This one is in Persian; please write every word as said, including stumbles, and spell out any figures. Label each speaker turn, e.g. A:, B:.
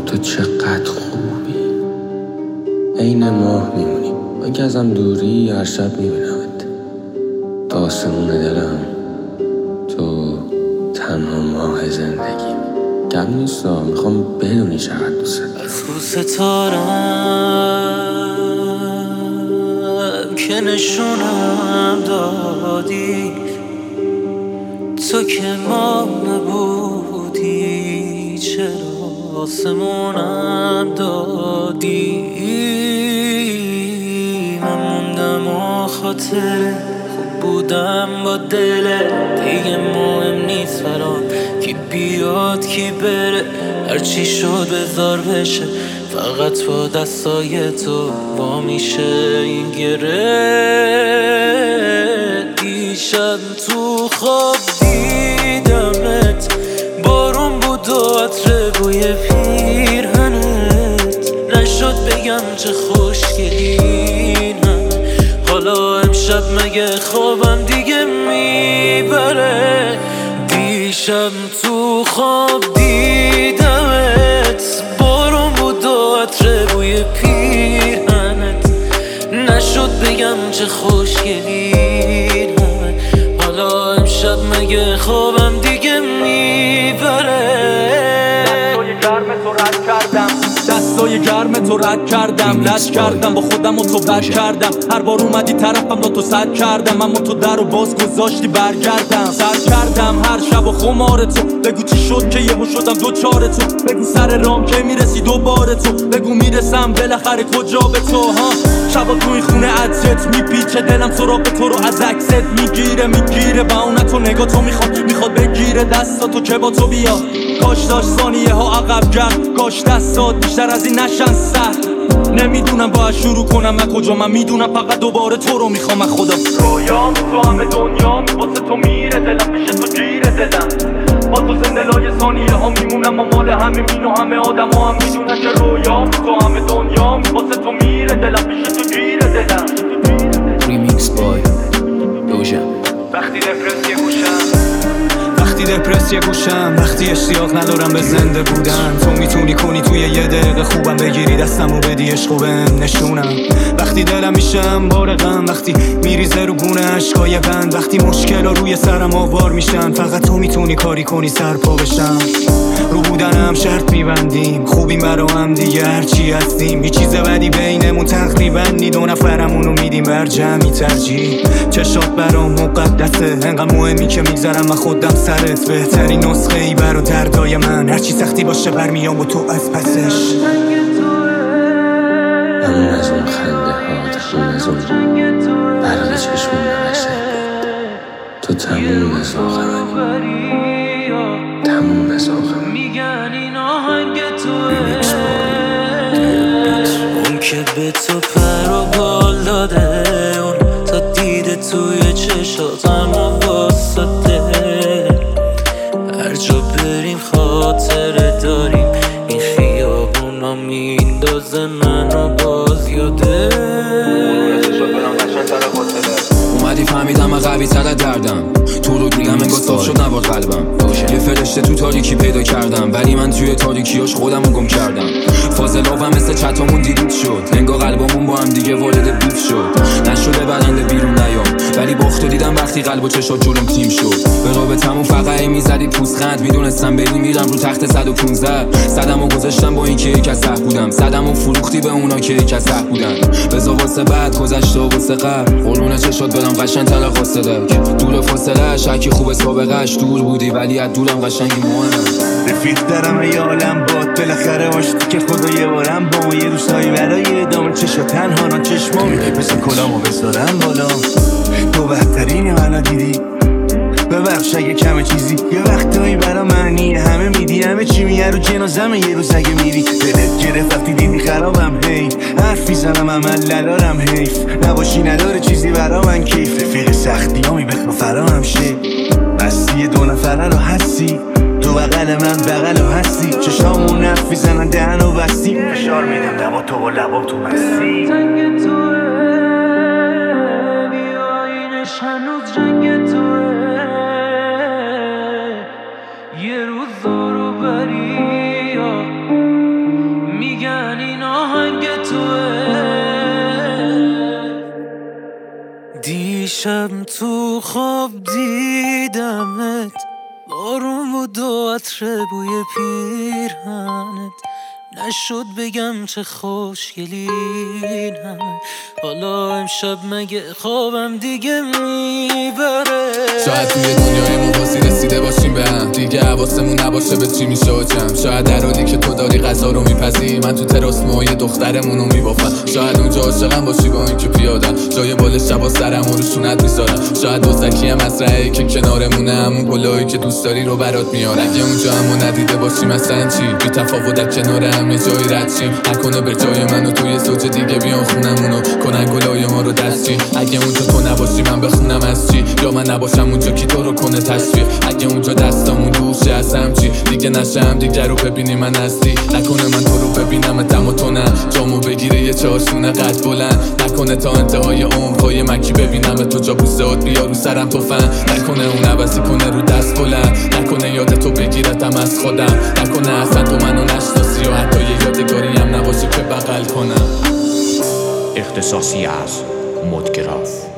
A: تو چقدر خوبی، عین ماه میمونی. من که ازم دوری هر شب میبینمت. تو آسمون دلم، تو تنها ماه زندگی. کم نیستا، میخوام بدونی چقدر دوست دارم.
B: از رو ستارم که نشونم دادی، تو که ما نبودی چرا آسمونم دادی. من موندم و خاطر خوب بودم با دلت، دیگه مهم نیست برام کی بیاد کی بره. هرچی شد بذار بشه، فقط با دستای تو با میشه این گره. دیشب تو خواب دیدمت، بارون بود و عطر بوی پیرهنت. نشد بگم چه خوشگلی نه، حالا امشب مگه خوابم دیگه میبره. دیشب تو خواب دیدمت، بارون بود و عطر بوی پیرهنت. نشد بگم چه خوشگلی نه، حالا امشب مگه خوابم دیگه میبره.
C: دستای گرم تو رد کردم، لج کردم با خودم و تو بد کردم. هر بار اومدی طرفم با تو صد کردم، اما تو در و باز گذاشتی برگردم. سر کردم هر شب و خمار تو، بگو چی شد که یهو شدم دوچار تو. بگو سر رام که میرسی دوباره تو، بگو میرسم بالاخره کجا به تو. ها شبا تو این خونه عطرت میپیچه، دلم سراغ تو رو از عکست میگیره میگیره. با اون تو نگاه تو میخواد میخواد بگیره دستاتو که با تو بیا. کاش داشت ثانیه ها عقب گرد، کاش دستات بیشتر از این نشن سر. نمیدونم باید شروع کنم من کجا، من میدونم فقط دوباره تو رو میخوام. من خدا رویام تو همه دنیا واسه تو میره، دلم پیش تو گیره دلم. با تو زنده لای ثانیه ها میمونم و مال همه مین و همه آدم ها هم میدونن که رویام تو همه دنیا واسه تو میره، دلم پیش تو گیره دلم.
D: ریمیکس بای دوژن.
C: وقتی دپرس یه گوشم،
D: وقتی دپرس یه گوشم، وقتی اشتیاق ندارم به زنده بودن. تو میتونی کنی توی یه دقیقه خوبم بگیری دستم و بدی عشق و بهم نشونم. وقتی دلم میشم بار غم، وقتی میریزه رو گونه عشقای بند، وقتی مشکلا روی سرم آوار میشن، فقط تو میتونی کاری کنی سر پا بشم. رو بودنم شرط میبندیم، خوبیم برا هم دیگه هرچی هستیم. هیچ چیز بدی بینمون تقریبا نی، دو نفرمونو میدیم بر جمعی ترجیح. چشات برام مقدسه، انقدر مهمی که میگذرم من خودم سرت. بهترین نسخه ای برا دردای من، هرچی سختی باشه برمیام و تو از پسش.
A: همون از اون خنده ها، همون از اون برق چشمون نوشته. تو تموم از آخرانی، تموم از آخرانی.
B: میگن این آهنگ توه، اون که به تو پر و بال داده، اون تا دیده توی چشاتم و واسطه. هر جا بریم خاطره داریم، این خیابونا میندازه منو باز یاده.
D: اومدی فهمیدم من قوی تر دردم، تو رو دیدم انگار صاف شد نوار قلبم. یه فرشته تو تاریکی پیدا کردم، ولی من توی تاریکیاش خودم رو گم کردم. فاضلابم مثل چتامون دیدید شد، انگار قلبمون با هم دیگه وارد بیف شد. نشده برنده بیرون نیام، ولی باختو دیدم وقتی قلب و چشات جلوم تیم شد. به رابطمون فقط میزدی پوزخند، میدونستم بریم میرم رو تخت صد و پونزده. صدم و گذاشتم با این که یک از سه بودم، صدم و فروختی به اونا که یک از سه بودن. بذار واسه بعد گذشته و واسه قبل، قربون چشات برم قشنگ تل قاصدک. دور فاصله شکی خوب سابقهش، دور بودی ولی از دورم قشنگی مهمه.
E: رفیق دارم ای عالم باد، بالاخره باشتی که خدا یه بارم با یه روزایی برای ادامه چشا تنها ران چشمامی مثل کلامو بذارم بالا. تو بهترین منو دیدی، ببخش اگه کم چیزی، یه وقتایی برا معنی همه میدی. همه چی میه رو جنازم یه روز اگه میری، دلت گرفت وقتی دیدی خرابم. هی حرف میزنم عمل ندارم، حیف نباشی نداره چیزی برا من کیف. رفیق سختی هامی بخوا فراهم شه، بستی دو نفره رو هستی، تو بغل من بغل و هستی. چشامون حرف میزنن دهن و بستی، فشار میدم لبا تو و لبا تو مستی.
B: جنگ توه، بیا اینش هنوز جنگ توه. یه روز دارو بری شب تو خواب دیدمت، بارون بود و عطر بوی پیرهنت. نشد بگم چه خوشگلی این همه، حالا امشب مگه خوابم دیگه میبره.
D: شاید توی دنیای ما باسی رسیده باشیم به هم، دیگه حواسمون نباشه به چی میشه و جمع. شاید در حالی که تو داری غذا رو میپزی، من تو تراس موهای دخترمونو میبافم. شاید اونجا عاشقم باشی با اینکه پیادم، جای بال شبا سرم و روشونت میذارم. شاید دوزکی هم از رهی که کنارمونه، همون گلایی که دوست داری رو برات میارم. اگه اونجا همو ندیده باشیم اصلا چی، بی تفاوت در کنار هم یه جایی رد شیم. نکنه به جای منو توی زوج دیگه بیان خونمونو کنن گلای ما رو دستچین. اگه اونجا تو نباشی من بخونم از چی، یا من نباشم اونجا کی تو رو کنه تشویق. اگه اونجا دستامون دوشه از هم چی، دیگه نشم دیگه رو ببینی من هستی. نکنه من تو رو ببینم دم و تو نه، جامو بگیره یه چاشونه قد بلند. نکنه تا انتهای عمر پای مکی ببینم تو جا بوسه هات بیا رو سرم تو فن. نکنه اون عوضی کنه رو دست بلند، نکنه یاد تو بگیرتم از خودم. نکنه اصلا تو منو نشناسی و حتی یه یادگاری هم نباشه که بغل کنم.
F: اختصاصی از مدگراف.